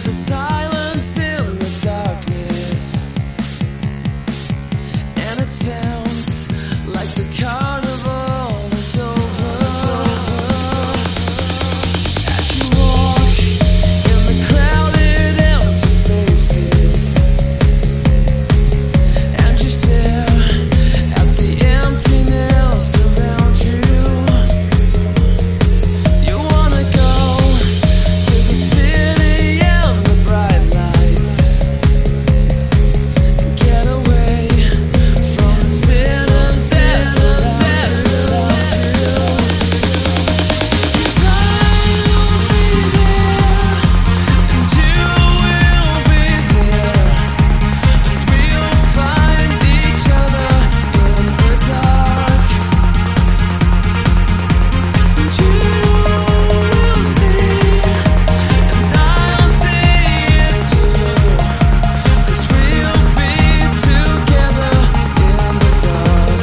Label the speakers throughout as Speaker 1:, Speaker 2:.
Speaker 1: a silence in the darkness, and it sounds like the carnival is over. As you walk in the crowded empty spaces, and you stare at the emptiness around you, you wanna go to the city and the bright lights and get away from the sinners that surround you. 'Cause I'll be there, and you will be there, and we'll find each other in the dark. And you will see, and I'll see it too, 'cause we'll be together in the dark.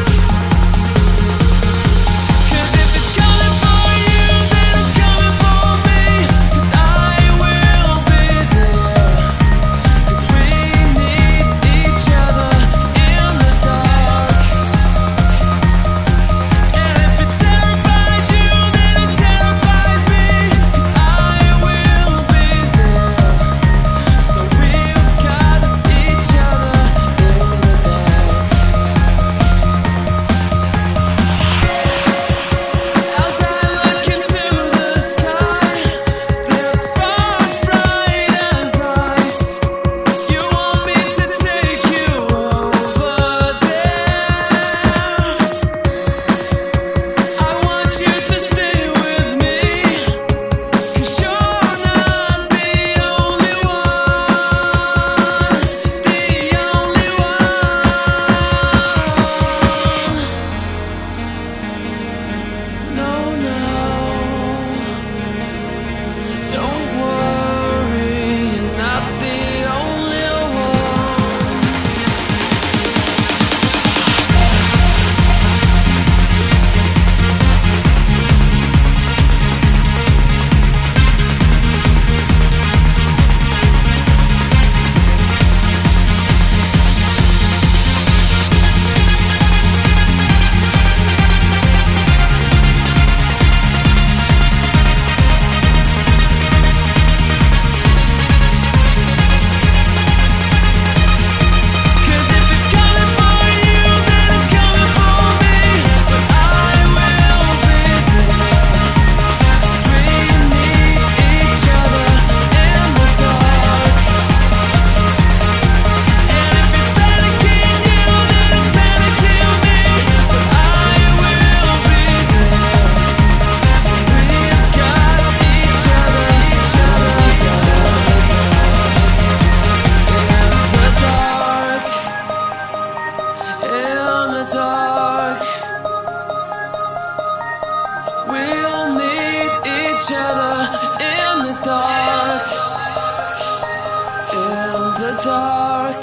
Speaker 1: 'Cause if it's coming for you, then it's coming for me, 'cause I will be there, 'cause we need each other in the dark. And if it terrifies you, then it terrifies me, 'cause I will be there. So we've got each other in the dark. As I look into the sky, there are sparks bright as ice. You want me to take you over there. I want you to stay with me, 'cause you're not the only one, the only one. No, no, don't worry, you're not the only one. Cause if it's coming for you, then it's coming for me, but I will be there, 'cause we need each other in the dark. And if it's panicking you, then it's panicking me, but I will be there. So we've got each other in the dark, in the dark. We'll need each other in the dark, in the dark,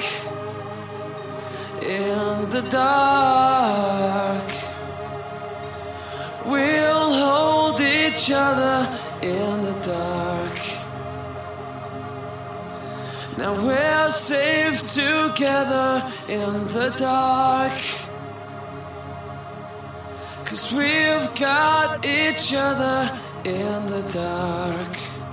Speaker 1: in the dark. We'll hold each other in the dark. Now we're safe together in the dark, 'cause we've got each other in the dark.